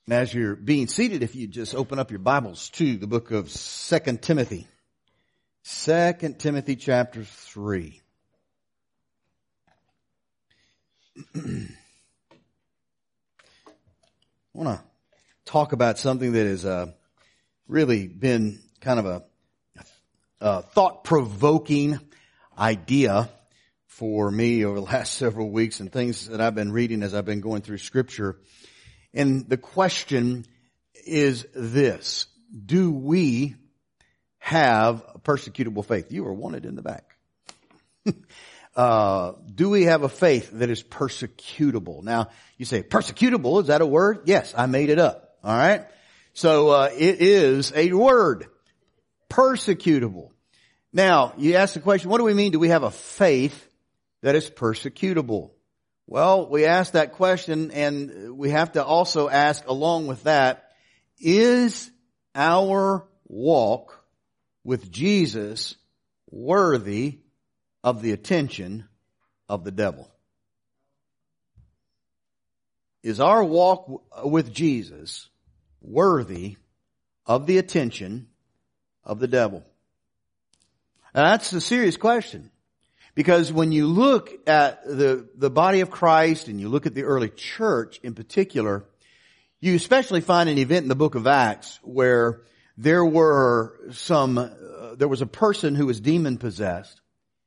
As you're being seated, if you just open up your Bibles to the book of 2 Timothy. 2 Timothy chapter 3. I want to talk about something that has really been kind of a thought-provoking idea for me over the last several weeks, and things that I've been reading as I've been going through Scripture. And the question is this: do we have a persecutable faith? You are wanted in the back. Do we have a faith that is persecutable? Now, you say, persecutable, is that a word? Yes, I made it up. All right? So, it is a word. Persecutable. Now, you ask the question, what do we mean? Do we have a faith that is persecutable? Well, we ask that question, and we have to also ask along with that, is our walk with Jesus worthy of the attention of the devil? Is our walk with Jesus worthy of the attention of the devil? And that's a serious question. Because when you look at the body of Christ and you look at the early church in particular, you especially find an event in the book of Acts where there was a person who was demon possessed,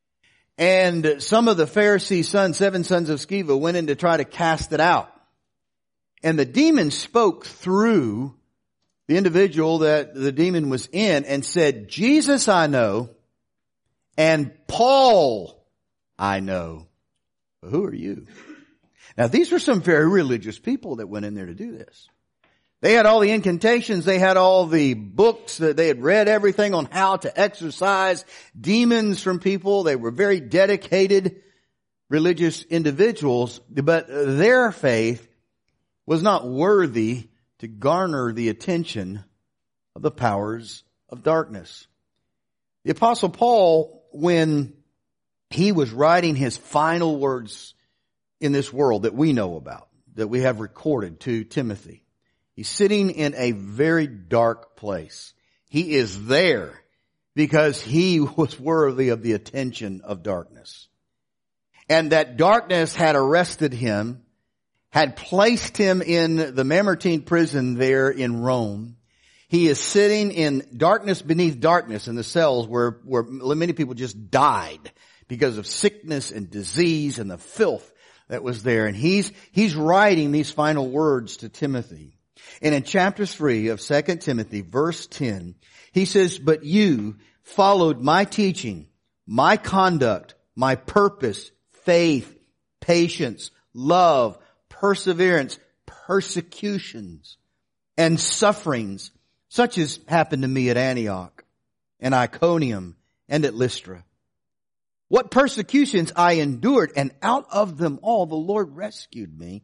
and some of the Pharisees' sons, 7 sons of Sceva, went in to try to cast it out. And the demon spoke through the individual that the demon was in and said, "Jesus I know, and Paul I know. But who are you?" Now, these were some very religious people that went in there to do this. They had all the incantations. They had all the books. That they had read everything on how to exorcise demons from people. They were very dedicated religious individuals, but their faith was not worthy to garner the attention of the powers of darkness. The Apostle Paul, when he was writing his final words in this world that we know about, that we have recorded to Timothy, he's sitting in a very dark place. He is there because he was worthy of the attention of darkness. And that darkness had arrested him, had placed him in the Mamertine prison there in Rome. He is sitting in darkness beneath darkness in the cells where many people just died because of sickness and disease and the filth that was there. And he's writing these final words to Timothy. And in chapter 3 of 2 Timothy, verse 10, he says, "But you followed my teaching, my conduct, my purpose, faith, patience, love, perseverance, persecutions, and sufferings, such as happened to me at Antioch and Iconium and at Lystra. What persecutions I endured, and out of them all the Lord rescued me.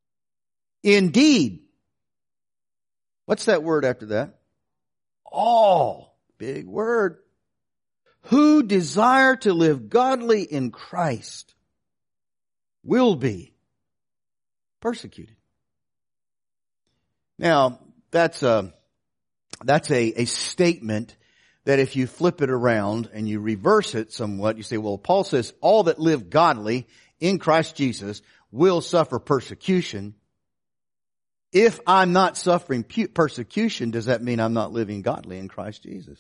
Indeed," what's that word after that? All. Big word. "Who desire to live godly in Christ will be persecuted." Now, that's a statement that if you flip it around and you reverse it somewhat, you say, well, Paul says all that live godly in Christ Jesus will suffer persecution. If I'm not suffering persecution, does that mean I'm not living godly in Christ Jesus?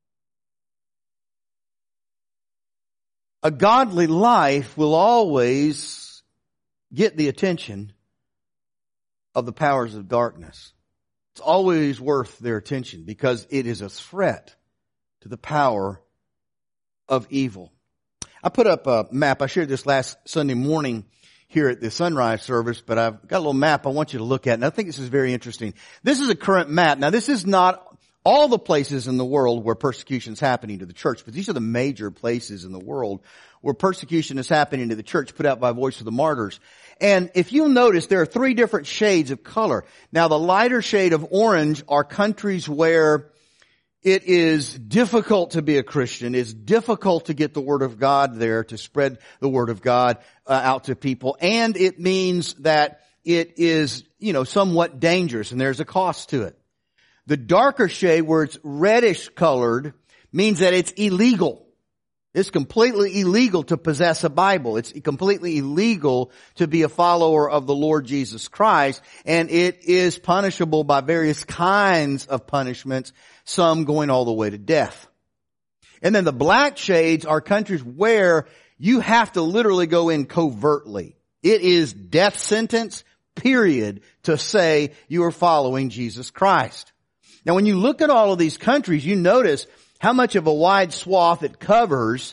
A godly life will always get the attention of the powers of darkness. It's always worth their attention because it is a threat to the power of evil. I put up a map. I shared this last Sunday morning here at the sunrise service, but I've got a little map I want you to look at, and I think this is very interesting. This is a current map. Now, this is not all the places in the world where persecution is happening to the church, but these are the major places in the world where persecution is happening to the church, put out by Voice of the Martyrs. And if you'll notice, there are 3 different shades of color. Now, the lighter shade of orange are countries where it is difficult to be a Christian. It's difficult to get the Word of God there, to spread the Word of God out to people. And it means that it is, somewhat dangerous and there's a cost to it. The darker shade where it's reddish colored means that it's illegal. It's completely illegal to possess a Bible. It's completely illegal to be a follower of the Lord Jesus Christ, and it is punishable by various kinds of punishments, some going all the way to death. And then the black shades are countries where you have to literally go in covertly. It is death sentence, period, to say you are following Jesus Christ. Now when you look at all of these countries, you notice how much of a wide swath it covers,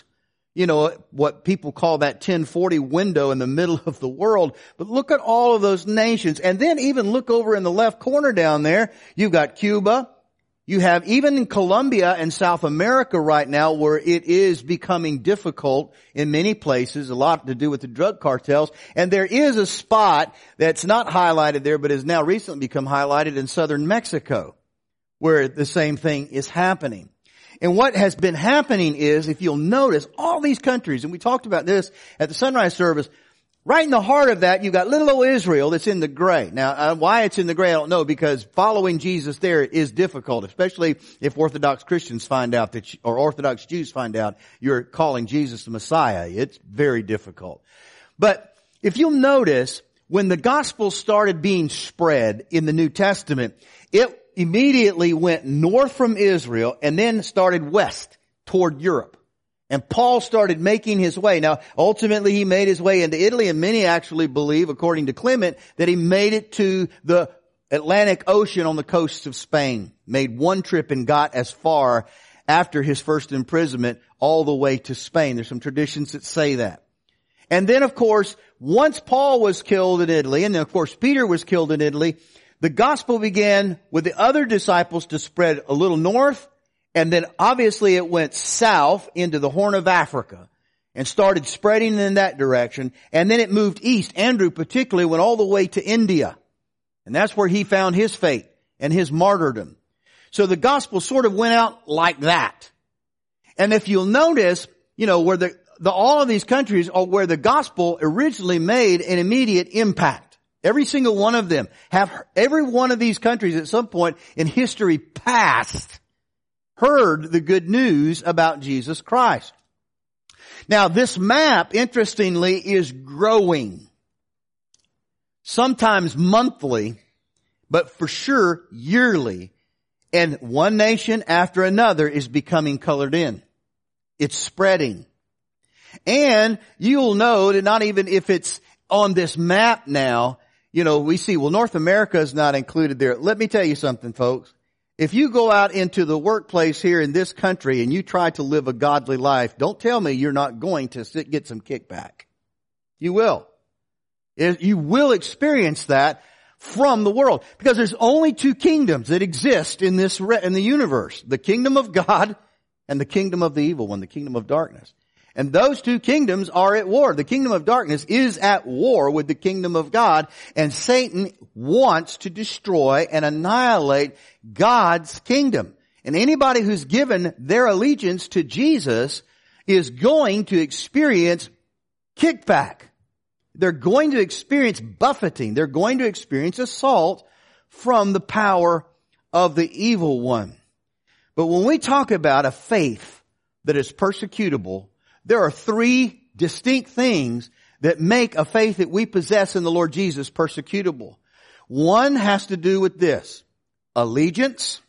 what people call that 1040 window in the middle of the world. But look at all of those nations. And then even look over in the left corner down there. You've got Cuba. You have even in Colombia and South America right now where it is becoming difficult in many places, a lot to do with the drug cartels. And there is a spot that's not highlighted there but has now recently become highlighted in southern Mexico where the same thing is happening. And what has been happening is, if you'll notice, all these countries, and we talked about this at the sunrise service, right in the heart of that, you've got little old Israel that's in the gray. Now, why it's in the gray, I don't know, because following Jesus there is difficult, especially if Orthodox Christians find out or Orthodox Jews find out you're calling Jesus the Messiah. It's very difficult. But if you'll notice, when the gospel started being spread in the New Testament, it immediately went north from Israel and then started west toward Europe. And Paul started making his way. Now, ultimately he made his way into Italy, and many actually believe, according to Clement, that he made it to the Atlantic Ocean on the coasts of Spain. Made one trip and got as far after his first imprisonment all the way to Spain. There's some traditions that say that. And then, of course, once Paul was killed in Italy, and then, of course, Peter was killed in Italy, the gospel began with the other disciples to spread a little north, and then obviously it went south into the Horn of Africa and started spreading in that direction. And then it moved east. Andrew particularly went all the way to India. And that's where he found his fate and his martyrdom. So the gospel sort of went out like that. And if you'll notice, where all of these countries are where the gospel originally made an immediate impact. Every single one of them every one of these countries at some point in history past heard the good news about Jesus Christ. Now this map, interestingly, is growing. Sometimes monthly, but for sure yearly. And one nation after another is becoming colored in. It's spreading. And you'll know that not even if it's on this map now, we see, North America is not included there. Let me tell you something, folks. If you go out into the workplace here in this country and you try to live a godly life, don't tell me you're not going to get some kickback. You will. You will experience that from the world. Because there's only two kingdoms that exist in the universe. The kingdom of God and the kingdom of the evil one, the kingdom of darkness. And those two kingdoms are at war. The kingdom of darkness is at war with the kingdom of God, and Satan wants to destroy and annihilate God's kingdom. And anybody who's given their allegiance to Jesus is going to experience kickback. They're going to experience buffeting. They're going to experience assault from the power of the evil one. But when we talk about a faith that is persecutable, there are three distinct things that make a faith that we possess in the Lord Jesus persecutable. One has to do with this: allegiance,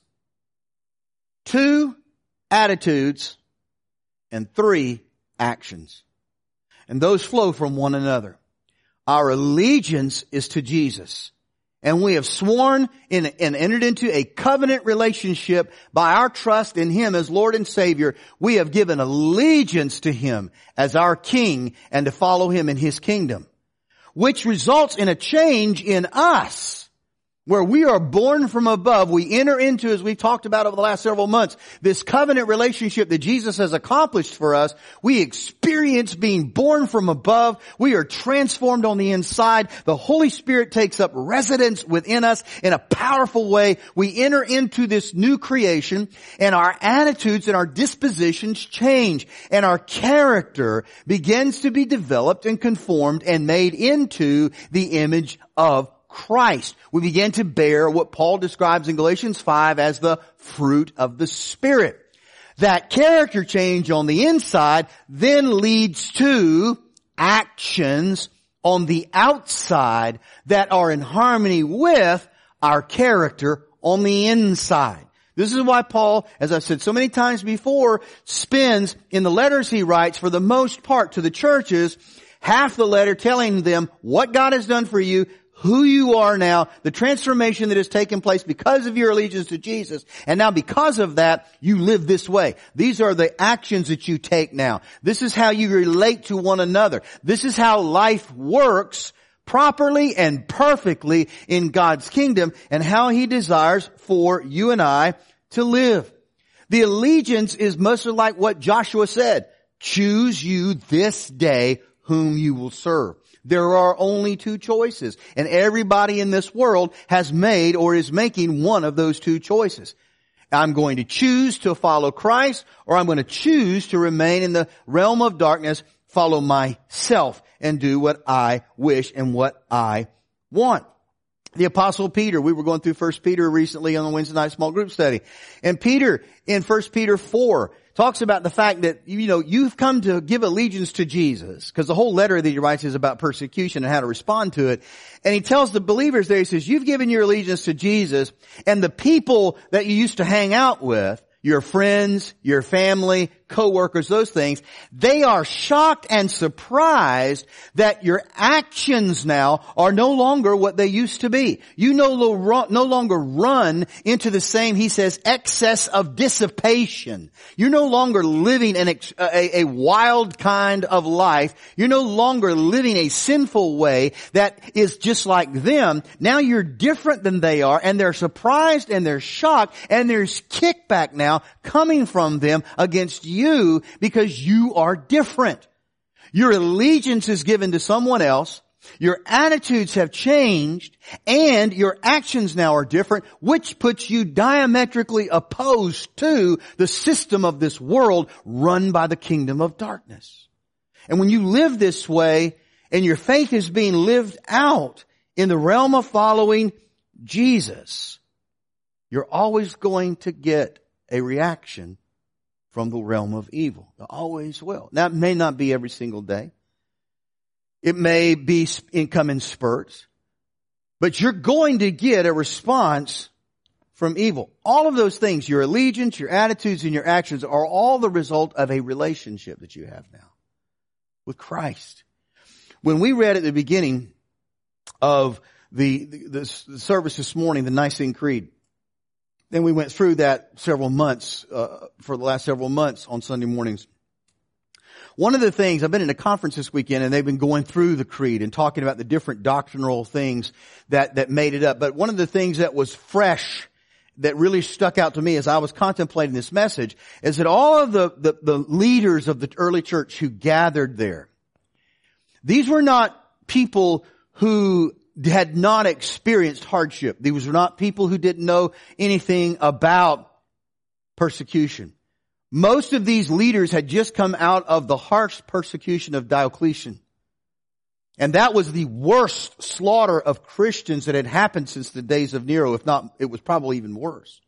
2, attitudes, and 3, actions. And those flow from one another. Our allegiance is to Jesus. And we have sworn and entered into a covenant relationship by our trust in Him as Lord and Savior. We have given allegiance to Him as our King and to follow Him in His kingdom, which results in a change in us. where we are born from above. We enter into, as we've talked about over the last several months, this covenant relationship that Jesus has accomplished for us. We experience being born from above. We are transformed on the inside. The Holy Spirit takes up residence within us in a powerful way. We enter into this new creation, and our attitudes and our dispositions change, and our character begins to be developed and conformed and made into the image of Christ. We begin to bear what Paul describes in Galatians 5 as the fruit of the Spirit. That character change on the inside then leads to actions on the outside that are in harmony with our character on the inside. This is why Paul, as I've said so many times before, spends in the letters he writes, for the most part to the churches, half the letter telling them what God has done for you, who you are now, the transformation that has taken place because of your allegiance to Jesus. And now because of that, you live this way. These are the actions that you take now. This is how you relate to one another. This is how life works properly and perfectly in God's kingdom, and how He desires for you and I to live. The allegiance is much like what Joshua said. Choose you this day whom you will serve. There are only two choices, and everybody in this world has made or is making one of those two choices. I'm going to choose to follow Christ, or I'm going to choose to remain in the realm of darkness, follow myself, and do what I wish and what I want. The Apostle Peter, we were going through 1 Peter recently on the Wednesday night small group study. And Peter, in 1 Peter 4, talks about the fact that, you've come to give allegiance to Jesus. Because the whole letter that he writes is about persecution and how to respond to it. And he tells the believers there, he says, you've given your allegiance to Jesus, and the people that you used to hang out with, your friends, your family, co-workers, those things, they are shocked and surprised that your actions now are no longer what they used to be. You no longer run into the same, he says, excess of dissipation. You're no longer living a wild kind of life. You're no longer living a sinful way that is just like them. Now you're different than they are, and they're surprised and they're shocked, and there's kickback now coming from them against you because you are different. Your allegiance is given to someone else. Your attitudes have changed, and your actions now are different, which puts you diametrically opposed to the system of this world run by the kingdom of darkness. And when you live this way, and your faith is being lived out in the realm of following Jesus, you're always going to get a reaction from the realm of evil. You always will. Now, it may not be every single day. It may be come in spurts. But you're going to get a response from evil. All of those things, your allegiance, your attitudes, and your actions are all the result of a relationship that you have now with Christ. When we read at the beginning of the service this morning, the Nicene Creed, then we went through that several months, for the last several months on Sunday mornings. One of the things, I've been in a conference this weekend, and they've been going through the creed and talking about the different doctrinal things that made it up. But one of the things that was fresh, that really stuck out to me as I was contemplating this message, is that all of the leaders of the early church who gathered there, these were not people who had not experienced hardship. These were not people who didn't know anything about persecution. Most of these leaders had just come out of the harsh persecution of Diocletian. And that was the worst slaughter of Christians that had happened since the days of Nero. If not, it was probably even worse.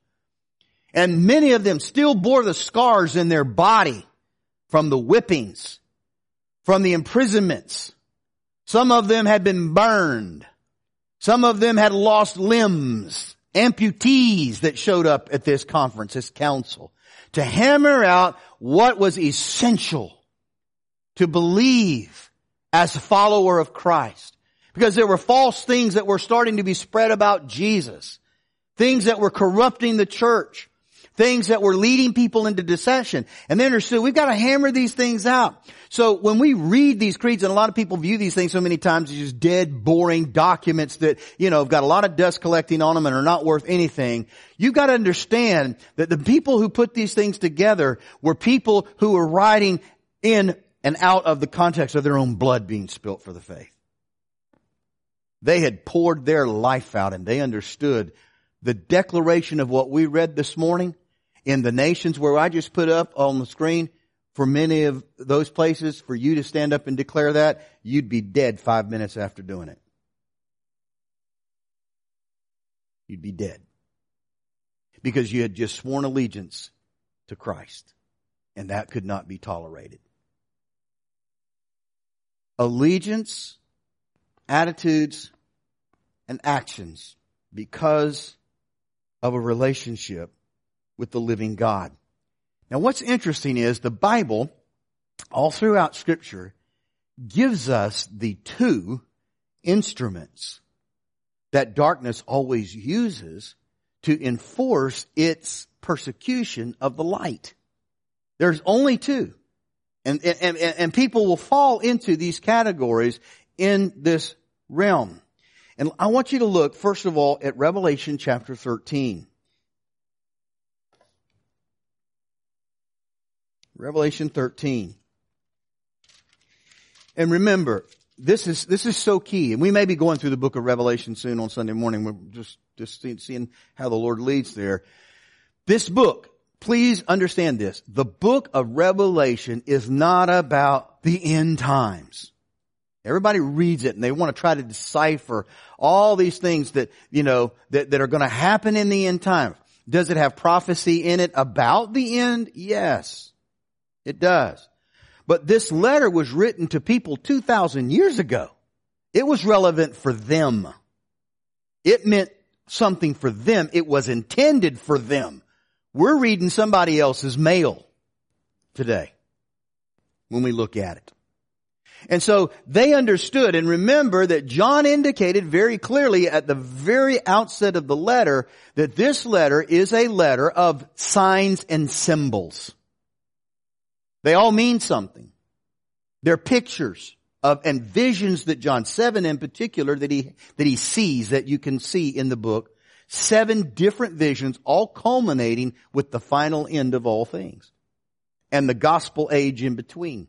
And many of them still bore the scars in their body from the whippings, from the imprisonments. Some of them had been burned. Some of them had lost limbs, amputees that showed up at this conference, this council, to hammer out what was essential to believe as a follower of Christ. Because there were false things that were starting to be spread about Jesus. Things that were corrupting the church. things that were leading people into deception. And they understood we've got to hammer these things out. So when we read these creeds, and a lot of people view these things so many times as just dead, boring documents that, have got a lot of dust collecting on them and are not worth anything, you've got to understand that the people who put these things together were people who were writing in and out of the context of their own blood being spilt for the faith. They had poured their life out, and they understood the declaration of what we read this morning in the nations where I just put up on the screen. For many of those places, for you to stand up and declare that, you'd be dead 5 minutes after doing it. You'd be dead. Because you had just sworn allegiance to Christ. And that could not be tolerated. Allegiance, attitudes, and actions because of a relationship with the living God. Now what's interesting is the Bible, all throughout Scripture, gives us the two instruments that darkness always uses to enforce its persecution of the light. There's only two. And people will fall into these categories in this realm. And I want you to look, first of all, at Revelation chapter 13. Revelation 13. And remember, this is so key. And we may be going through the book of Revelation soon on Sunday morning. We're just seeing how the Lord leads there. This book, please understand this. The book of Revelation is not about the end times. Everybody reads it and they want to try to decipher all these things that, that are going to happen in the end times. Does it have prophecy in it about the end? Yes. It does. But this letter was written to people 2,000 years ago. It was relevant for them. It meant something for them. It was intended for them. We're reading somebody else's mail today when we look at it. And so they understood, and remember that John indicated very clearly at the very outset of the letter that this letter is a letter of signs and symbols. They all mean something. They're pictures of and visions that John 7 in particular that he sees, that you can see in the book. 7 different visions, all culminating with the final end of all things. And the gospel age in between.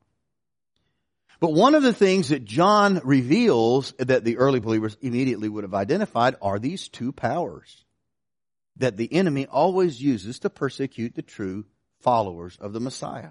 But one of the things that John reveals that the early believers immediately would have identified are these two powers that the enemy always uses to persecute the true followers of the Messiah.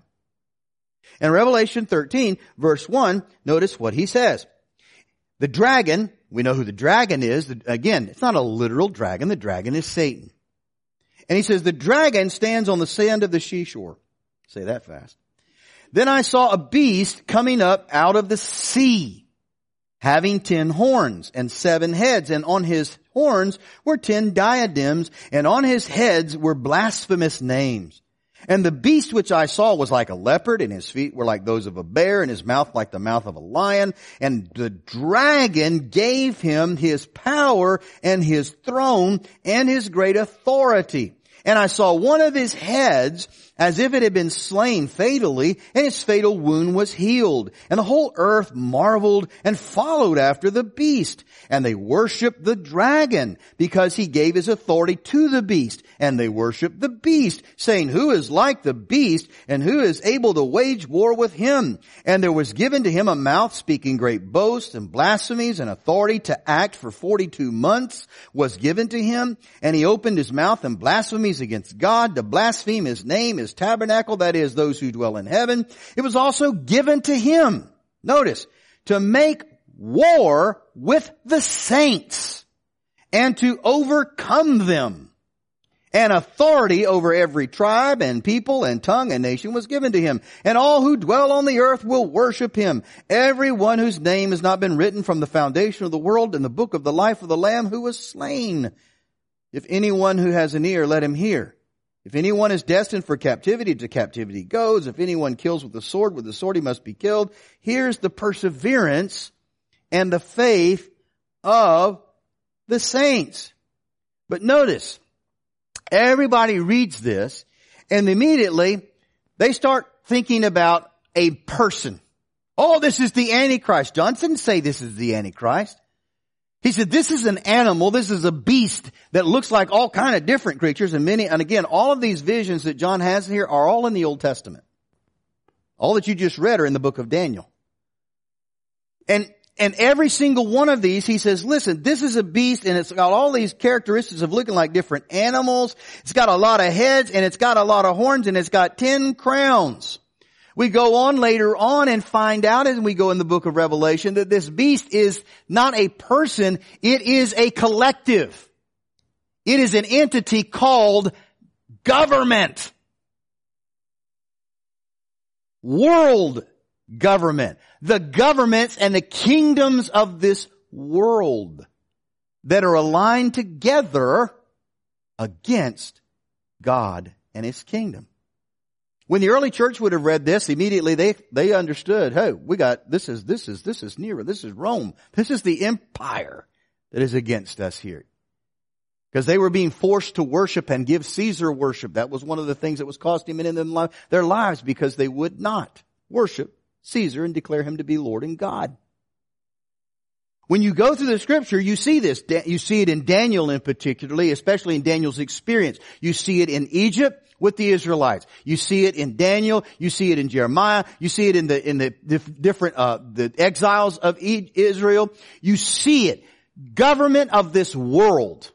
In Revelation 13, verse 1, notice what he says. The dragon, we know who the dragon is. Again, it's not a literal dragon. The dragon is Satan. And he says, the dragon stands on the sand of the seashore. Say that fast. Then I saw a beast coming up out of the sea, having 10 horns and 7 heads. And on his horns were 10 diadems, and on his heads were blasphemous names. And the beast which I saw was like a leopard, and his feet were like those of a bear, and his mouth like the mouth of a lion. And the dragon gave him his power and his throne and his great authority. And I saw one of his heads as if it had been slain fatally, and his fatal wound was healed. And the whole earth marveled and followed after the beast. And they worshiped the dragon because he gave his authority to the beast. And they worshiped the beast, saying, who is like the beast, and who is able to wage war with him? And there was given to him a mouth speaking great boasts and blasphemies, and authority to act for 42 months was given to him. And he opened his mouth in blasphemies against God, to blaspheme his name, his tabernacle, that is, those who dwell in heaven. It was also given to him, notice, to make war with the saints and to overcome them. And authority over every tribe and people and tongue and nation was given to him. And all who dwell on the earth will worship him. Everyone whose name has not been written from the foundation of the world in the book of the life of the Lamb who was slain. If anyone who has an ear, let him hear. If anyone is destined for captivity, to captivity goes. If anyone kills with the sword he must be killed. Here's the perseverance and the faith of the saints. But notice, Everybody reads this, and immediately they start thinking about a person. Oh, this is the Antichrist. John didn't say this is the Antichrist. He said this is an animal, this is a beast that looks like all kind of different creatures, and again, all of these visions that John has here are all in the Old Testament. All that you just read are in the book of Daniel. And every single one of these, he says, listen, this is a beast and it's got all these characteristics of looking like different animals. It's got a lot of heads and it's got a lot of horns and it's got 10 crowns. We go on later on and find out as we go in the book of Revelation that this beast is not a person, it is a collective. It is an entity called government. World government. The governments and the kingdoms of this world that are aligned together against God and His kingdom. When the early church would have read this, immediately they understood, hey, this is Nero, this is Rome, this is the empire that is against us here. Because they were being forced to worship and give Caesar worship. That was one of the things that was costing them their lives because they would not worship Caesar and declare him to be Lord and God. When you go through the scripture, you see this. You see it in Daniel in particularly, especially in Daniel's experience. You see it in Egypt with the Israelites. You see it in Daniel. You see it in Jeremiah. You see it in the different, the exiles of Israel. You see it. Government of this world.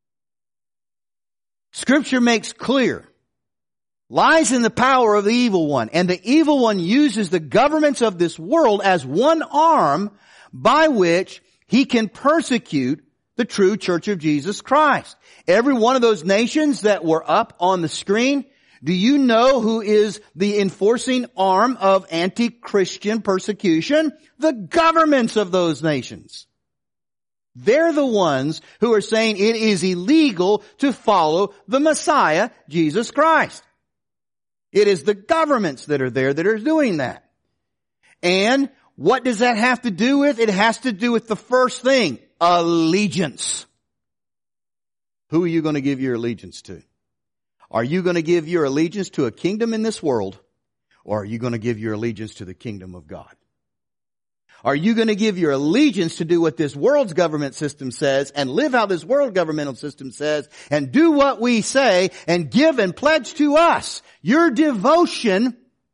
Scripture makes clear. Lies in the power of the evil one. And the evil one uses the governments of this world as one arm by which he can persecute the true church of Jesus Christ. Every one of those nations that were up on the screen, do you know who is the enforcing arm of anti-Christian persecution? The governments of those nations. They're the ones who are saying it is illegal to follow the Messiah, Jesus Christ. It is the governments that are there that are doing that. And what does that have to do with? It has to do with the first thing, allegiance. Who are you going to give your allegiance to? Are you going to give your allegiance to a kingdom in this world? Or are you going to give your allegiance to the kingdom of God? Are you going to give your allegiance to do what this world's government system says and live how this world governmental system says and do what we say and give and pledge to us your devotion,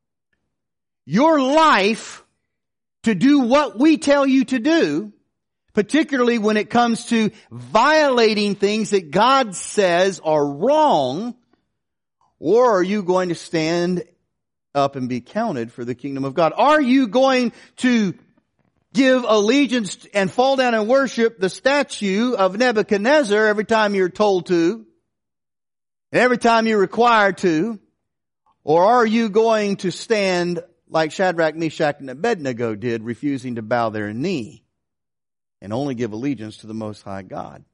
your life to do what we tell you to do, particularly when it comes to violating things that God says are wrong? Or are you going to stand up and be counted for the kingdom of God? Are you going to give allegiance and fall down and worship the statue of Nebuchadnezzar every time you're told to, and every time you're required to? Or are you going to stand like Shadrach, Meshach, and Abednego did, refusing to bow their knee and only give allegiance to the Most High God?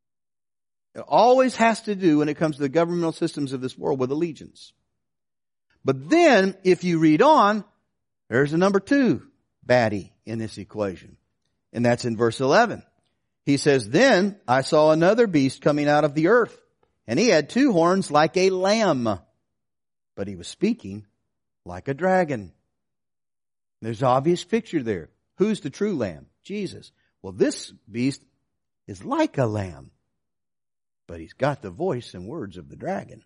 It always has to do, when it comes to the governmental systems of this world, with allegiance. But then, if you read on, there's a number 2 baddie in this equation. And that's in verse 11. He says, then I saw another beast coming out of the earth, and he had 2 horns like a lamb, but he was speaking like a dragon. There's an obvious picture there. Who's the true lamb? Jesus. Well, this beast is like a lamb, but he's got the voice and words of the dragon.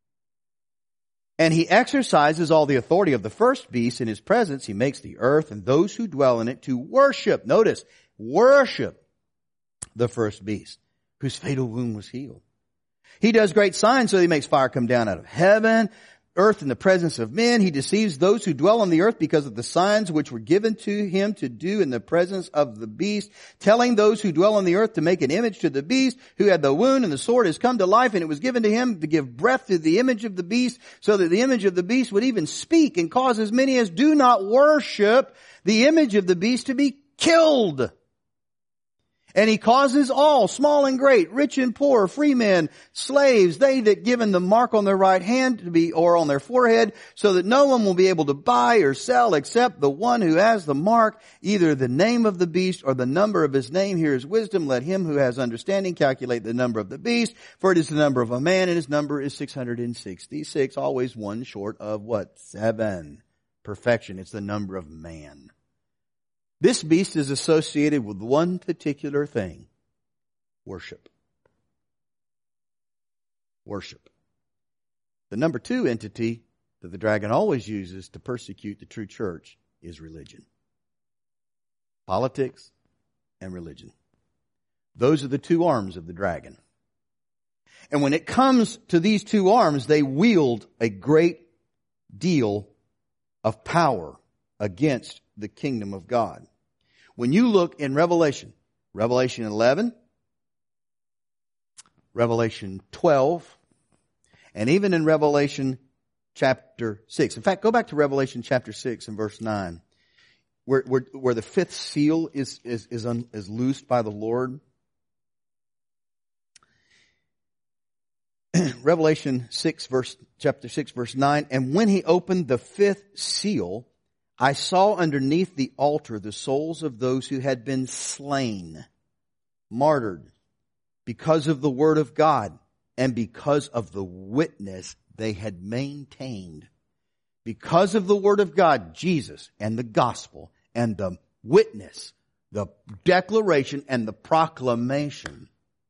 And he exercises all the authority of the first beast in his presence. He makes the earth and those who dwell in it to worship. Notice, worship the first beast, whose fatal wound was healed. He does great signs, so he makes fire come down out of heaven, earth in the presence of men. He deceives those who dwell on the earth because of the signs which were given to him to do in the presence of the beast, telling those who dwell on the earth to make an image to the beast who had the wound, and the sword has come to life, and it was given to him to give breath to the image of the beast, so that the image of the beast would even speak and cause as many as do not worship the image of the beast to be killed. And he causes all, small and great, rich and poor, free men, slaves, they that given the mark on their right hand to be, or on their forehead, so that no one will be able to buy or sell except the one who has the mark, either the name of the beast or the number of his name. Here is wisdom. Let him who has understanding calculate the number of the beast, for it is the number of a man, and his number is 666, always one short of what? 7. Perfection. It's the number of man. This beast is associated with one particular thing. Worship. Worship. The number 2 entity that the dragon always uses to persecute the true church is religion. Politics and religion. Those are the 2 arms of the dragon. And when it comes to these 2 arms, they wield a great deal of power against the kingdom of God. When you look in Revelation 11, Revelation 12, and even in Revelation chapter 6. In fact, go back to Revelation chapter 6 and verse 9, where the 5th seal is loosed by the Lord. Revelation chapter 6 verse 9, and when he opened the 5th seal, I saw underneath the altar the souls of those who had been slain, martyred, because of the word of God and because of the witness they had maintained. Because of the word of God, Jesus, and the gospel, and the witness, the declaration and the proclamation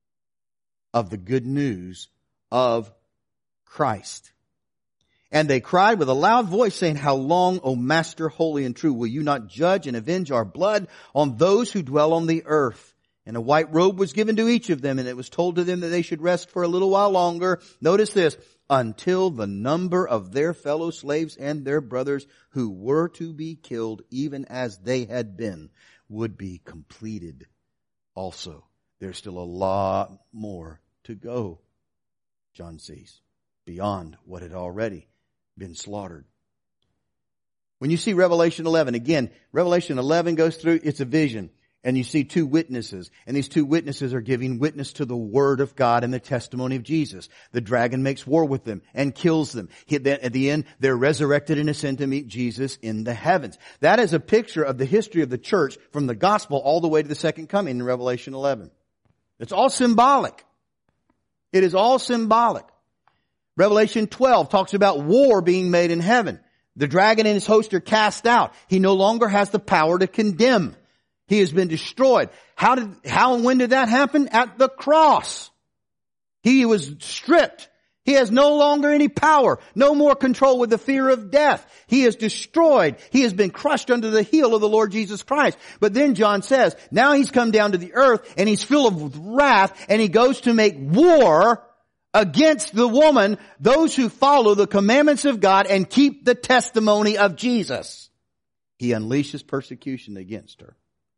of the good news of Christ. And they cried with a loud voice, saying, How long, O Master, holy and true, will you not judge and avenge our blood on those who dwell on the earth? And a white robe was given to each of them, and it was told to them that they should rest for a little while longer. Notice this, until the number of their fellow slaves and their brothers who were to be killed, even as they had been, would be completed also. There's still a lot more to go, John sees, beyond what had already been slaughtered. When you see Revelation 11, again, Revelation 11 goes through, it's a vision. And you see 2 witnesses. And these 2 witnesses are giving witness to the word of God and the testimony of Jesus. The dragon makes war with them and kills them. At the end, they're resurrected and ascend to meet Jesus in the heavens. That is a picture of the history of the church from the gospel all the way to the second coming in Revelation 11. It's all symbolic. It is all symbolic. Revelation 12 talks about war being made in heaven. The dragon and his host are cast out. He no longer has the power to condemn. He has been destroyed. How and when did that happen? At the cross. He was stripped. He has no longer any power, no more control with the fear of death. He is destroyed. He has been crushed under the heel of the Lord Jesus Christ. But then John says, now he's come down to the earth and he's filled with wrath and he goes to make war against the woman, those who follow the commandments of God and keep the testimony of Jesus. He unleashes persecution against her.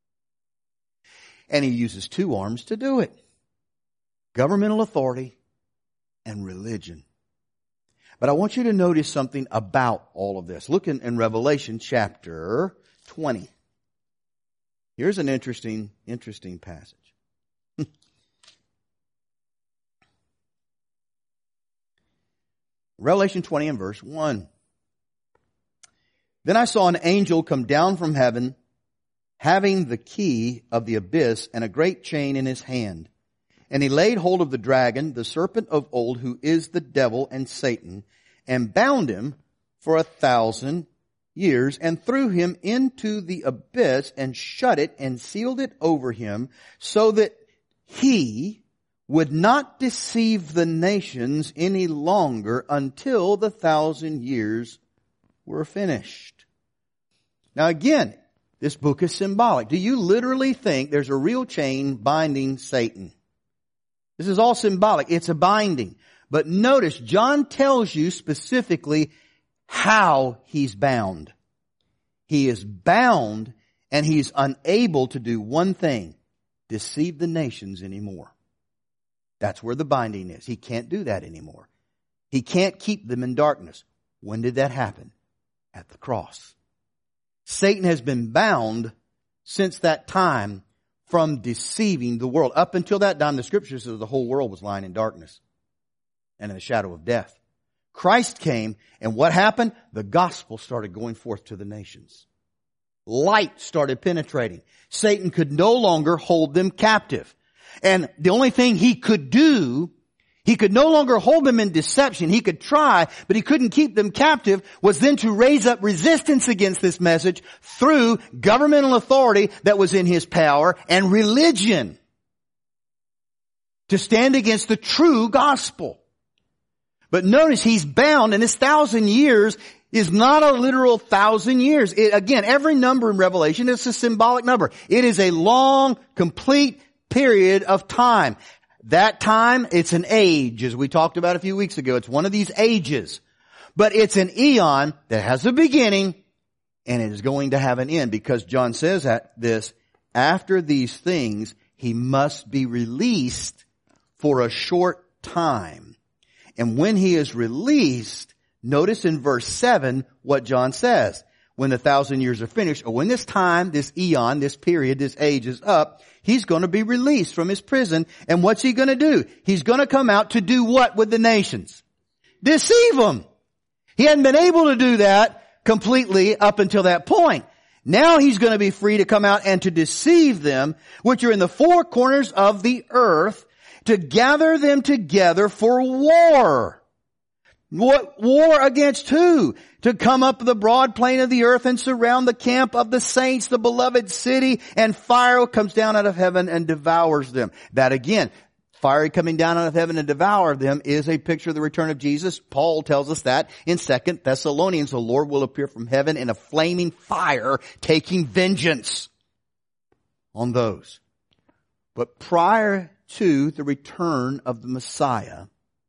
And he uses 2 arms to do it. Governmental authority and religion. But I want you to notice something about all of this. Look in Revelation chapter 20. Here's an interesting passage. Revelation 20 and verse 1. Then I saw an angel come down from heaven, having the key of the abyss and a great chain in his hand. And he laid hold of the dragon, the serpent of old, who is the devil and Satan, and bound him for 1,000 years, and threw him into the abyss, and shut it, and sealed it over him, so that he would not deceive the nations any longer until the 1,000 years were finished. Now again, this book is symbolic. Do you literally think there's a real chain binding Satan? This is all symbolic. It's a binding. But notice, John tells you specifically how he's bound. He is bound and he's unable to do one thing, deceive the nations anymore. That's where the binding is. He can't do that anymore. He can't keep them in darkness. When did that happen? At the cross. Satan has been bound since that time from deceiving the world. Up until that time, the scripture says the whole world was lying in darkness and in the shadow of death. Christ came, and what happened? The gospel started going forth to the nations. Light started penetrating. Satan could no longer hold them captive. And the only thing he could do, he could no longer hold them in deception. He could try, but he couldn't keep them captive, was then to raise up resistance against this message through governmental authority that was in his power and religion to stand against the true gospel. But notice he's bound, and this 1,000 years is not a literal 1,000 years. Again, every number in Revelation is a symbolic number. It is a long, complete period of time. That time, it's an age, as we talked about a few weeks ago. It's one of these ages. But it's an eon that has a beginning, and it is going to have an end, because John says that this, after these things, he must be released for a short time. And when he is released, notice in verse 7 what John says. When the 1,000 years are finished, or when this time, this eon, this period, this age is up, he's going to be released from his prison. And what's he going to do? He's going to come out to do what with the nations? Deceive them. He hadn't been able to do that completely up until that point. Now he's going to be free to come out and to deceive them, which are in the four corners of the earth, to gather them together for war. What war against who? To come up the broad plain of the earth and surround the camp of the saints, the beloved city, and fire comes down out of heaven and devours them. That again, fire coming down out of heaven and devour them is a picture of the return of Jesus. Paul tells us that in 2 Thessalonians, the Lord will appear from heaven in a flaming fire, taking vengeance on those. But prior to the return of the Messiah,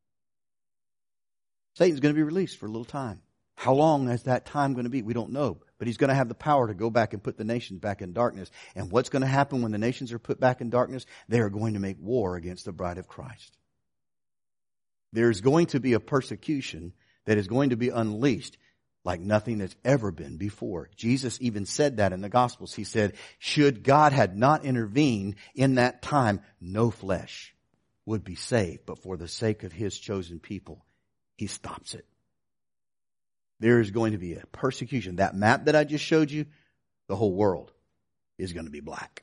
Satan's going to be released for a little time. How long is that time going to be? We don't know. But he's going to have the power to go back and put the nations back in darkness. And what's going to happen when the nations are put back in darkness? They are going to make war against the bride of Christ. There's going to be a persecution that is going to be unleashed like nothing that's ever been before. Jesus even said that in the Gospels. He said, should God had not intervened in that time, no flesh would be saved. But for the sake of his chosen people, he stops it. There is going to be a persecution. That map that I just showed you, the whole world is going to be black.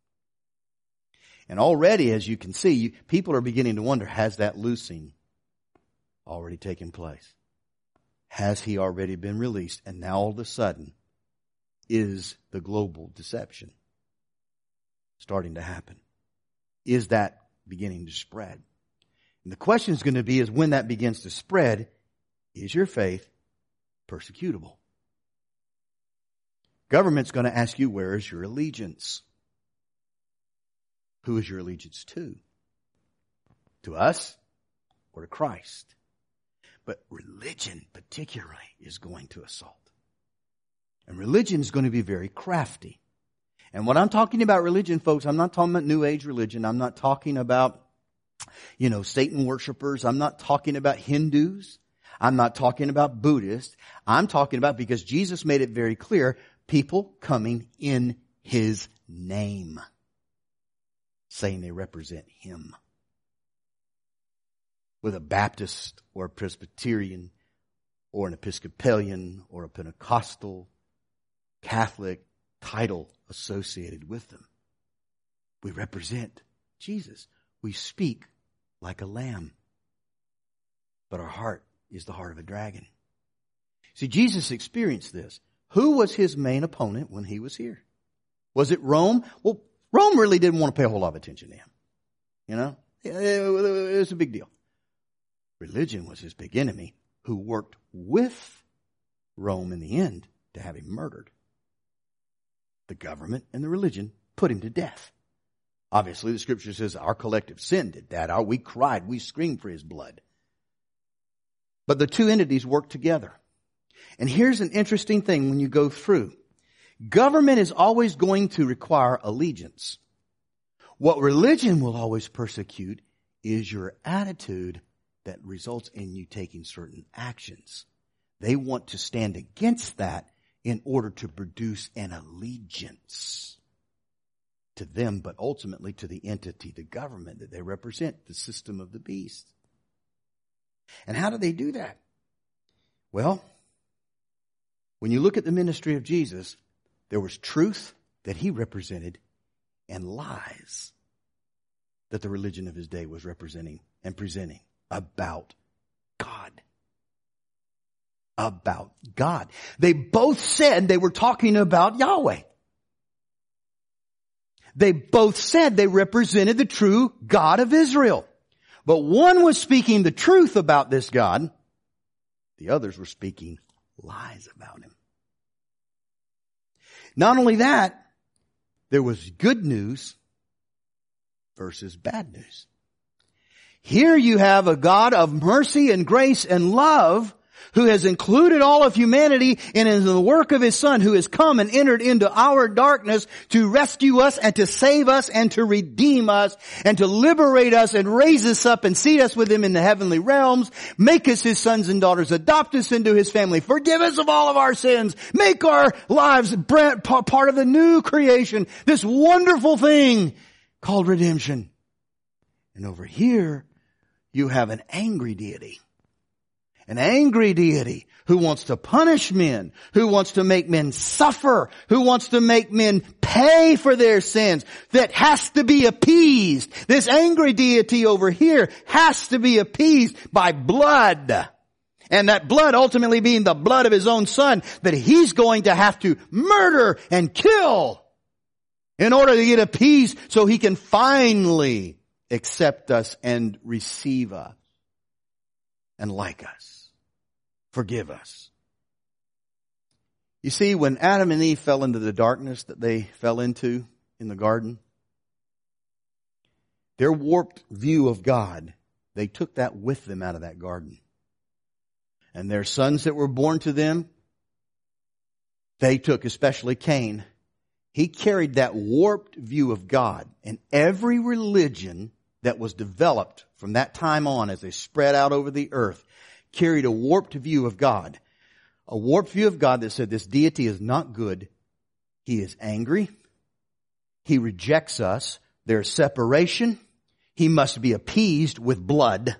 And already, as you can see, people are beginning to wonder, has that loosing already taken place? Has he already been released? And now all of a sudden, is the global deception starting to happen? Is that beginning to spread? And the question is going to be, is when that begins to spread, is your faith persecutable? Government's going to ask you, where is your allegiance? Who is your allegiance to? To us or to Christ? But religion particularly is going to assault. And religion is going to be very crafty. And when I'm talking about religion, folks, I'm not talking about New Age religion. I'm not talking about, Satan worshipers. I'm not talking about Hindus. I'm not talking about Buddhists. I'm talking about, because Jesus made it very clear, people coming in his name, saying they represent him. With a Baptist or a Presbyterian or an Episcopalian or a Pentecostal, Catholic title associated with them. We represent Jesus. We speak like a lamb, but our heart is the heart of a dragon. See, Jesus experienced this. Who was his main opponent when he was here? Was it Rome? Well, Rome really didn't want to pay a whole lot of attention to him. It was a big deal. Religion was his big enemy, who worked with Rome in the end to have him murdered. The government and the religion put him to death. Obviously, the scripture says our collective sin did that. We cried, we screamed for his blood. But the two entities work together. And here's an interesting thing when you go through. Government is always going to require allegiance. What religion will always persecute is your attitude that results in you taking certain actions. They want to stand against that in order to produce an allegiance to them, but ultimately to the entity, the government that they represent, the system of the beast. And how do they do that? Well, when you look at the ministry of Jesus, there was truth that he represented and lies that the religion of his day was representing and presenting about God. About God. They both said they were talking about Yahweh. They both said they represented the true God of Israel. But one was speaking the truth about this God. The others were speaking lies about him. Not only that, there was good news versus bad news. Here you have a God of mercy and grace and love who has included all of humanity in the work of his Son, who has come and entered into our darkness to rescue us and to save us and to redeem us and to liberate us and raise us up and seat us with him in the heavenly realms, make us his sons and daughters, adopt us into his family, forgive us of all of our sins, make our lives part of the new creation, this wonderful thing called redemption. And over here, you have an angry deity. An angry deity who wants to punish men, who wants to make men suffer, who wants to make men pay for their sins, that has to be appeased. This angry deity over here has to be appeased by blood. And that blood ultimately being the blood of his own Son that he's going to have to murder and kill in order to get appeased so he can finally accept us and receive us and like us. Forgive us. You see, when Adam and Eve fell into the darkness that they fell into in the garden, their warped view of God, they took that with them out of that garden. And their sons that were born to them, they took, especially Cain, he carried that warped view of God. And every religion that was developed from that time on as they spread out over the earth carried a warped view of God. A warped view of God that said this deity is not good. He is angry. He rejects us. There's separation. He must be appeased with blood.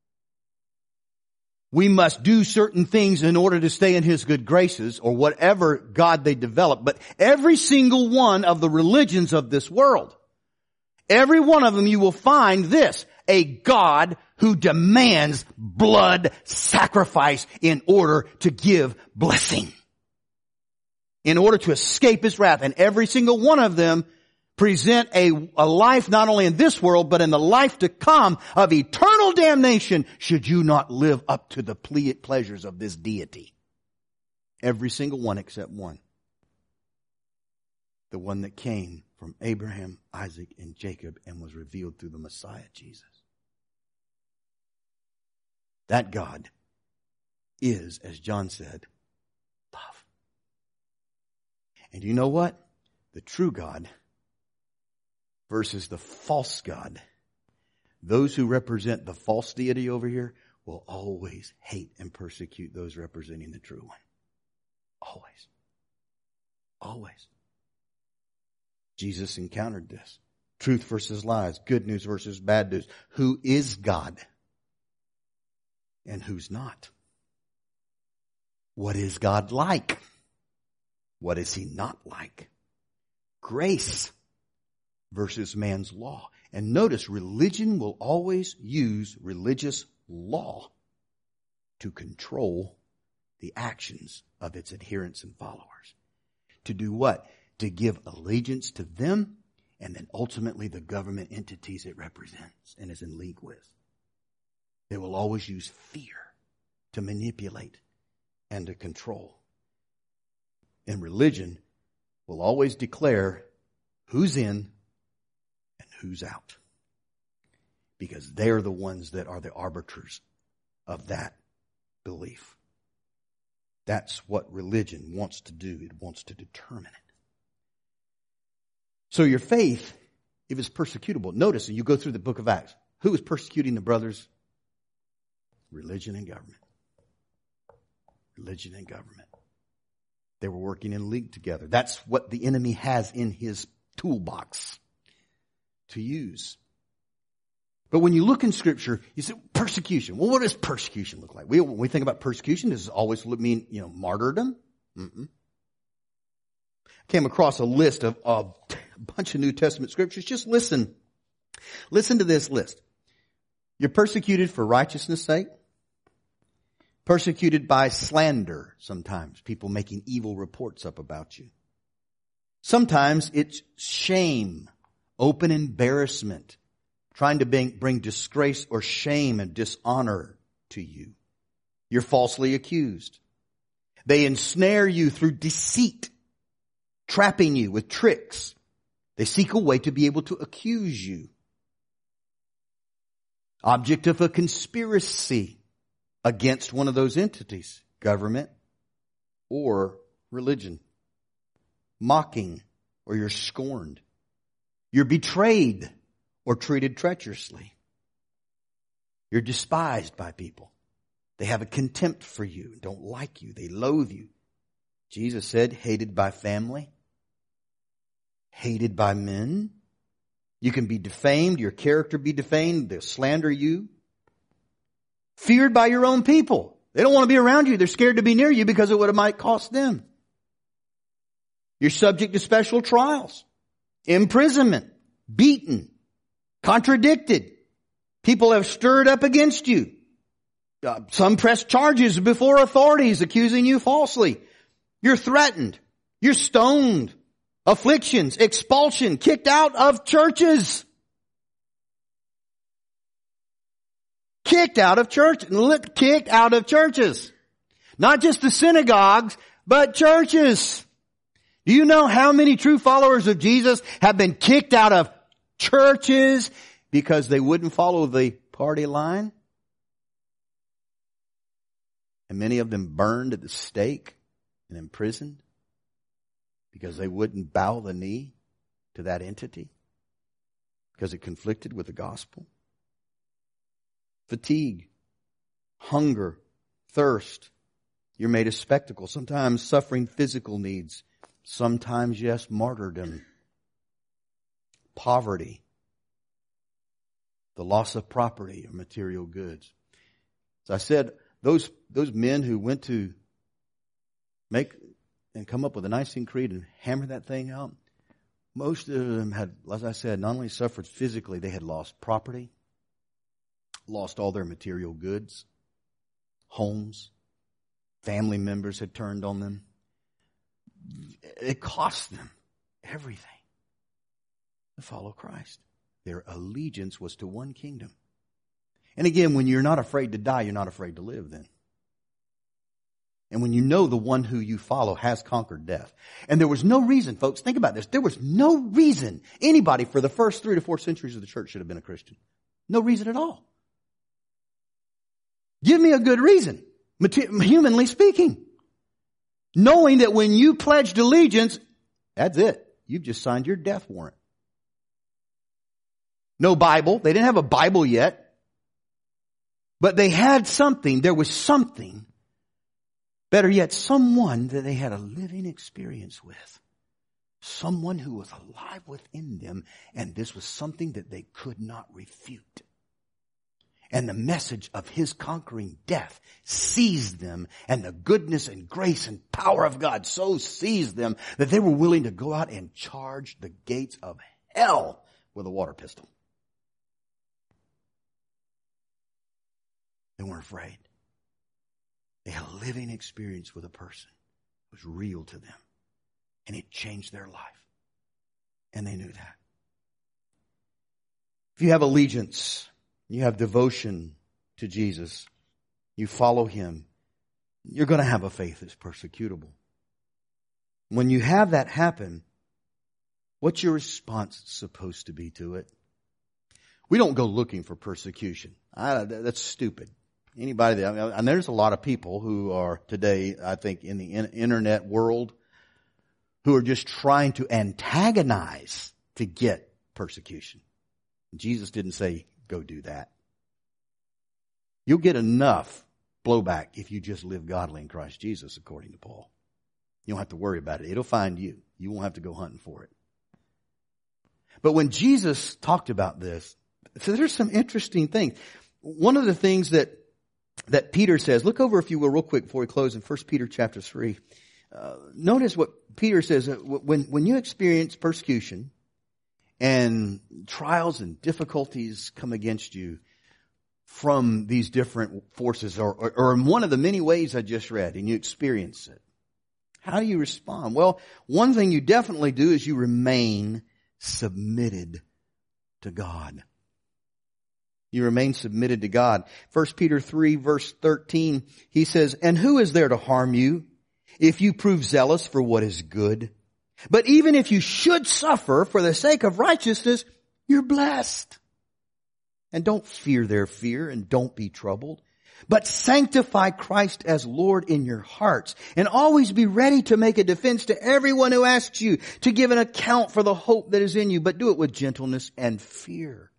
We must do certain things in order to stay in his good graces or whatever God they develop. But every single one of the religions of this world, every one of them you will find this, a God who demands blood sacrifice in order to give blessing. In order to escape his wrath. And every single one of them present a life not only in this world, but in the life to come of eternal damnation should you not live up to the pleasures of this deity. Every single one except one. The one that came from Abraham, Isaac, and Jacob and was revealed through the Messiah, Jesus. That God is, as John said, love. And you know what? The true God versus the false God. Those who represent the false deity over here will always hate and persecute those representing the true one. Always. Always. Jesus encountered this. Truth versus lies. Good news versus bad news. Who is God? And who's not? What is God like? What is he not like? Grace versus man's law. And notice, religion will always use religious law to control the actions of its adherents and followers. To do what? To give allegiance to them and then ultimately the government entities it represents and is in league with. They will always use fear to manipulate and to control. And religion will always declare who's in and who's out. Because they're the ones that are the arbiters of that belief. That's what religion wants to do. It wants to determine it. So your faith, if it's persecutable, notice, and you go through the book of Acts, who was persecuting the brothers? Religion and government. Religion and government. They were working in league together. That's what the enemy has in his toolbox. to use. But when you look in Scripture, you say, persecution. Well, what does persecution look like? When we think about persecution, does it always mean, martyrdom? Mm-mm. I came across a list of a bunch of New Testament scriptures. Just listen. Listen to this list. You're persecuted for righteousness' sake. Persecuted by slander sometimes. People making evil reports up about you. Sometimes it's shame, open embarrassment, trying to bring disgrace or shame and dishonor to you. You're falsely accused. They ensnare you through deceit, trapping you with tricks. They seek a way to be able to accuse you. Object of a conspiracy against one of those entities, government or religion. Mocking, or you're scorned. You're betrayed or treated treacherously. You're despised by people. They have a contempt for you, don't like you, they loathe you. Jesus said, hated by family, hated by men. You can be defamed, your character be defamed, they'll slander you. Feared by your own people. They don't want to be around you. They're scared to be near you because of what it might cost them. You're subject to special trials, imprisonment, beaten, contradicted. People have stirred up against you. Some press charges before authorities accusing you falsely. You're threatened. You're stoned. Afflictions, expulsion, kicked out of churches. Kicked out of church. Kicked out of churches. Not just the synagogues, but churches. Do you know how many true followers of Jesus have been kicked out of churches because they wouldn't follow the party line? And many of them burned at the stake and imprisoned because they wouldn't bow the knee to that entity because it conflicted with the gospel. Fatigue, hunger, thirst. You're made a spectacle. Sometimes suffering physical needs. Sometimes, yes, martyrdom. Poverty. The loss of property or material goods. As I said, those men who went to make and come up with a Nicene Creed and hammer that thing out, most of them had, as I said, not only suffered physically, they had lost property, lost all their material goods, homes, family members had turned on them. It cost them everything to follow Christ. Their allegiance was to one kingdom. And again, when you're not afraid to die, you're not afraid to live then. And when you know the one who you follow has conquered death. And there was no reason, folks, think about this. There was no reason anybody for the first 3 to 4 centuries of the church should have been a Christian. No reason at all. Give me a good reason, humanly speaking. Knowing that when you pledged allegiance, that's it. You've just signed your death warrant. No Bible. They didn't have a Bible yet. But they had something. There was something. Better yet, someone that they had a living experience with. Someone who was alive within them. And this was something that they could not refute. And the message of His conquering death seized them, and the goodness and grace and power of God so seized them that they were willing to go out and charge the gates of hell with a water pistol. They weren't afraid. They had a living experience with a person. It was real to them. And it changed their life. And they knew that. If you have allegiance, you have devotion to Jesus, you follow Him, you're going to have a faith that's persecutable. When you have that happen, what's your response supposed to be to it? We don't go looking for persecution. That's stupid. Anybody that, and there's a lot of people who are today, I think, in the internet world who are just trying to antagonize to get persecution. Jesus didn't say, go do that. You'll get enough blowback if you just live godly in Christ Jesus, according to Paul. You don't have to worry about it. It'll find you. You won't have to go hunting for it. But when Jesus talked about this, so there's some interesting things. One of the things that Peter says, look over if you will real quick before we close in 1 Peter chapter 3. Notice what Peter says. When you experience persecution and trials and difficulties come against you from these different forces or in one of the many ways I just read and you experience it, how do you respond? Well, one thing you definitely do is you remain submitted to God. You remain submitted to God. 1 Peter 3 verse 13, he says, "And who is there to harm you if you prove zealous for what is good? But even if you should suffer for the sake of righteousness, you're blessed. And don't fear their fear and don't be troubled. But sanctify Christ as Lord in your hearts and always be ready to make a defense to everyone who asks you to give an account for the hope that is in you, but do it with gentleness and fear,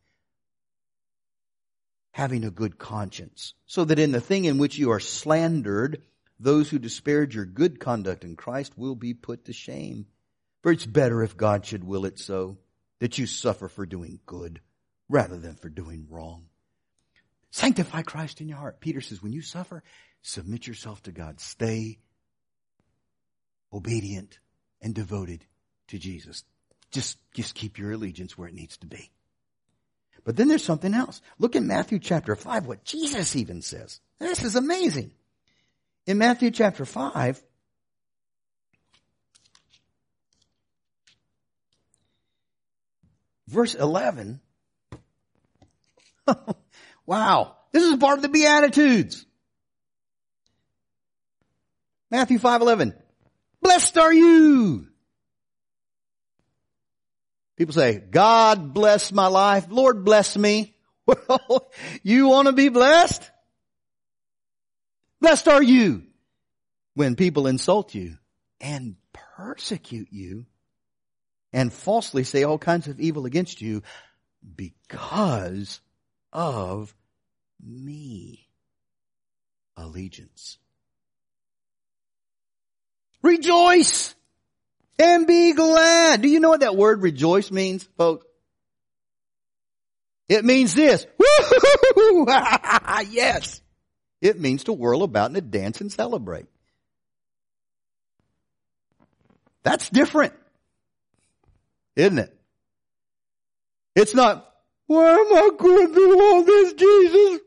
having a good conscience, so that in the thing in which you are slandered, those who disparage your good conduct in Christ will be put to shame. For it's better if God should will it so, that you suffer for doing good rather than for doing wrong. Sanctify Christ in your heart." Peter says, when you suffer, submit yourself to God. Stay obedient and devoted to Jesus. Just keep your allegiance where it needs to be. But then there's something else. Look in Matthew chapter 5, what Jesus even says. This is amazing. In Matthew chapter 5, verse 11, wow, this is part of the Beatitudes. Matthew 5:11, "Blessed are you." People say, "God bless my life. Lord bless me." Well, you want to be blessed? Blessed are you when people insult you and persecute you and falsely say all kinds of evil against you because of me. Allegiance. Rejoice and be glad. Do you know what that word rejoice means, folks? It means this. Woo-hoo-hoo-hoo! Yes. It means to whirl about and to dance and celebrate. That's different, isn't it? It's not, why am I going through all this, Jesus?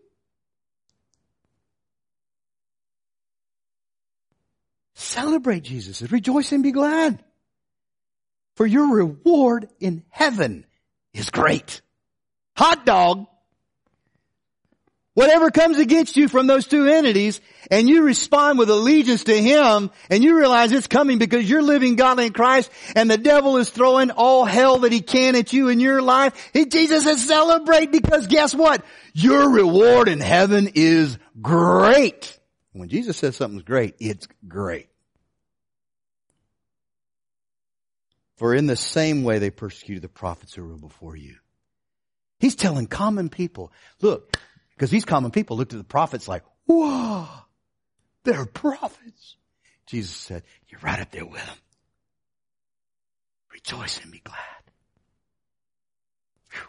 Celebrate Jesus. Rejoice and be glad. For your reward in heaven is great. Hot dog. Whatever comes against you from those two entities, and you respond with allegiance to Him, and you realize it's coming because you're living godly in Christ, and the devil is throwing all hell that he can at you in your life, Jesus says celebrate, because guess what? Your reward in heaven is great. When Jesus says something's great, it's great. For in the same way they persecuted the prophets who were before you. He's telling common people, look, because these common people looked at the prophets like, whoa, they're prophets. Jesus said, you're right up there with them. Rejoice and be glad. Whew.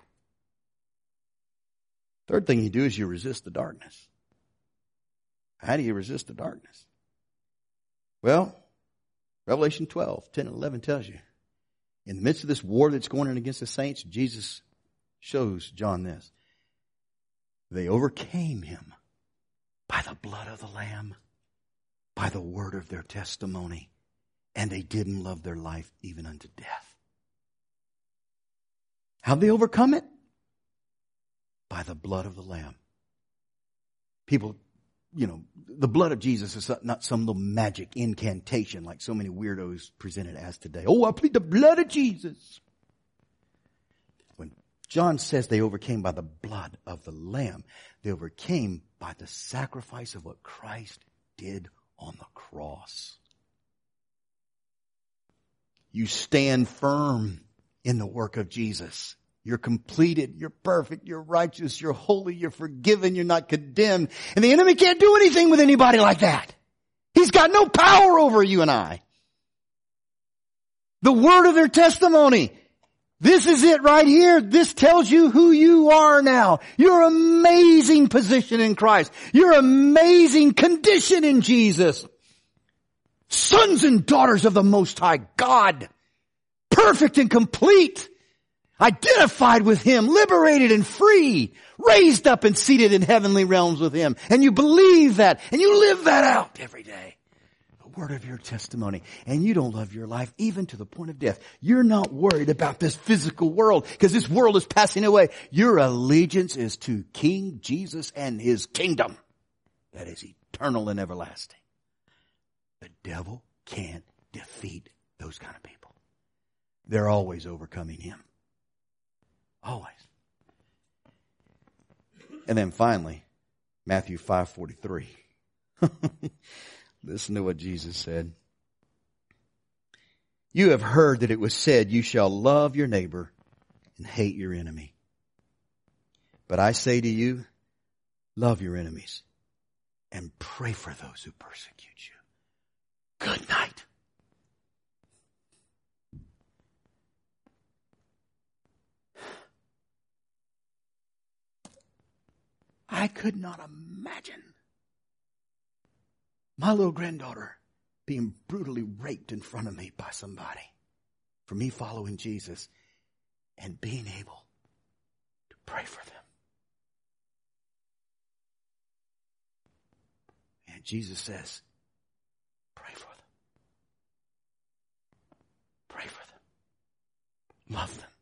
Third thing you do is you resist the darkness. How do you resist the darkness? Well, Revelation 12, 10 and 11 tells you. In the midst of this war that's going on against the saints, Jesus shows John this. They overcame him by the blood of the Lamb, by the word of their testimony, and they didn't love their life even unto death. How'd they overcome it? By the blood of the Lamb. People, the blood of Jesus is not some little magic incantation like so many weirdos present it as today. Oh, I plead the blood of Jesus. When John says they overcame by the blood of the Lamb, they overcame by the sacrifice of what Christ did on the cross. You stand firm in the work of Jesus. You're completed, you're perfect, you're righteous, you're holy, you're forgiven, you're not condemned. And the enemy can't do anything with anybody like that. He's got no power over you and I. The word of their testimony. This is it right here. This tells you who you are now. Your amazing position in Christ. Your amazing condition in Jesus. Sons and daughters of the Most High God. Perfect and complete. Identified with Him. Liberated and free. Raised up and seated in heavenly realms with Him. And you believe that. And you live that out every day. Word of your testimony, and you don't love your life even to the point of death. You're not worried about this physical world because this world is passing away. Your allegiance is to King Jesus and His kingdom that is eternal and everlasting. The devil can't defeat those kind of people. They're always overcoming him. Always. And then finally, Matthew 5:43. Listen to what Jesus said. You have heard that it was said, you shall love your neighbor and hate your enemy. But I say to you, love your enemies and pray for those who persecute you. Good night. I could not imagine my little granddaughter being brutally raped in front of me by somebody for me following Jesus and being able to pray for them. And Jesus says, pray for them. Pray for them. Love them.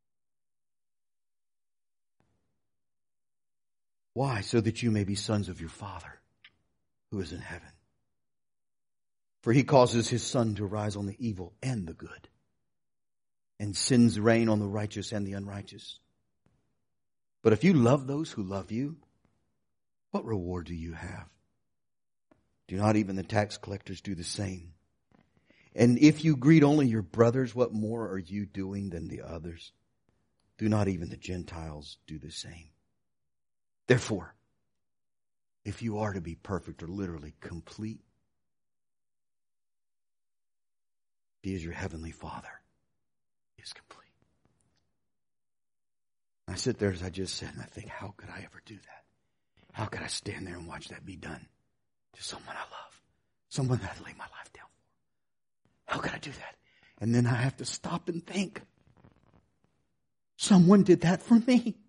Why? So that you may be sons of your Father who is in heaven. For He causes His sun to rise on the evil and the good, and sends rain on the righteous and the unrighteous. But if you love those who love you, what reward do you have? Do not even the tax collectors do the same? And if you greet only your brothers, what more are you doing than the others? Do not even the Gentiles do the same? Therefore, if you are to be perfect or literally complete, He is your heavenly Father. He is complete. I sit there as I just said and I think, how could I ever do that? How could I stand there and watch that be done to someone I love? Someone that I lay my life down for. How could I do that? And then I have to stop and think. Someone did that for me.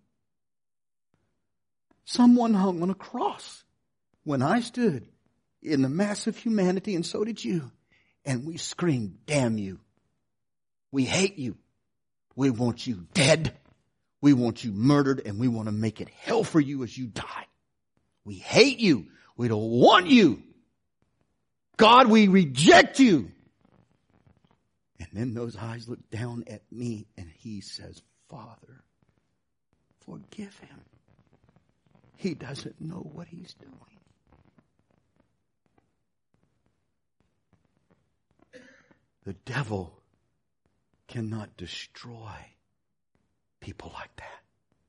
Someone hung on a cross when I stood in the mass of humanity, and so did you. And we screamed, damn you. We hate you. We want you dead. We want you murdered, and we want to make it hell for you as you die. We hate you. We don't want you. God, we reject you. And then those eyes look down at me, and He says, Father, forgive him. He doesn't know what he's doing. The devil cannot destroy people like that.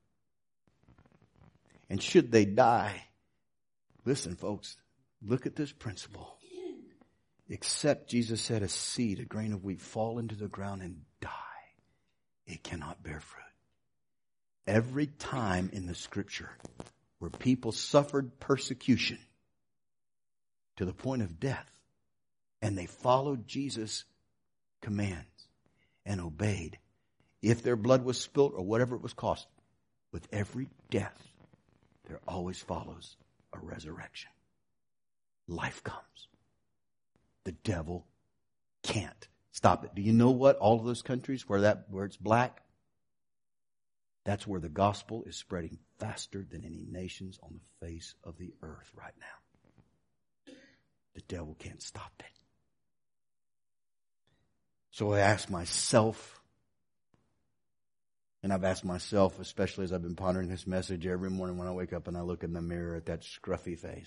And should they die, listen folks, look at this principle. Except Jesus said a seed, a grain of wheat, fall into the ground and die, it cannot bear fruit. Every time in the scripture where people suffered persecution to the point of death, and they followed Jesus' commands and obeyed, if their blood was spilt or whatever it was cost, with every death, there always follows a resurrection. Life comes. The devil can't stop it. Do you know what? All of those countries where it's black, that's where the gospel is spreading faster than any nations on the face of the earth right now. The devil can't stop it. So I ask myself, and I've asked myself, especially as I've been pondering this message every morning when I wake up and I look in the mirror at that scruffy face.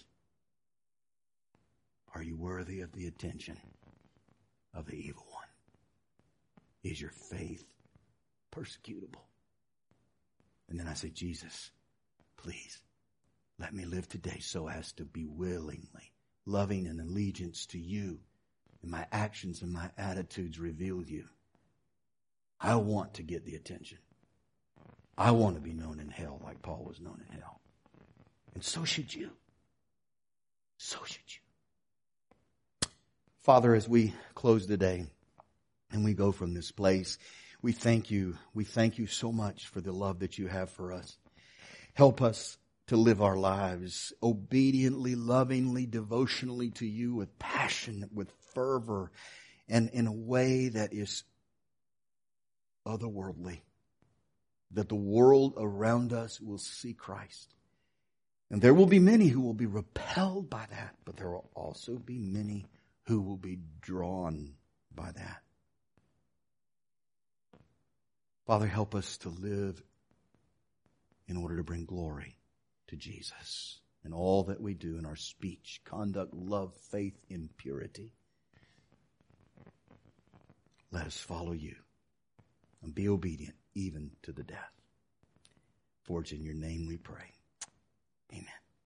Are you worthy of the attention of the evil one? Is your faith persecutable? And then I say, Jesus, please, let me live today so as to be willingly loving in allegiance to you, and my actions and my attitudes reveal you. I want to get the attention. I want to be known in hell like Paul was known in hell. And so should you. So should you. Father, as we close today and we go from this place, we thank you. We thank you so much for the love that you have for us. Help us to live our lives obediently, lovingly, devotionally to you with passion, with fervor, and in a way that is otherworldly. That the world around us will see Christ. And there will be many who will be repelled by that, but there will also be many who will be drawn by that. Father, help us to live in order to bring glory to Jesus in all that we do in our speech, conduct, love, faith, and purity. Let us follow you and be obedient even to the death. For it's in your name we pray.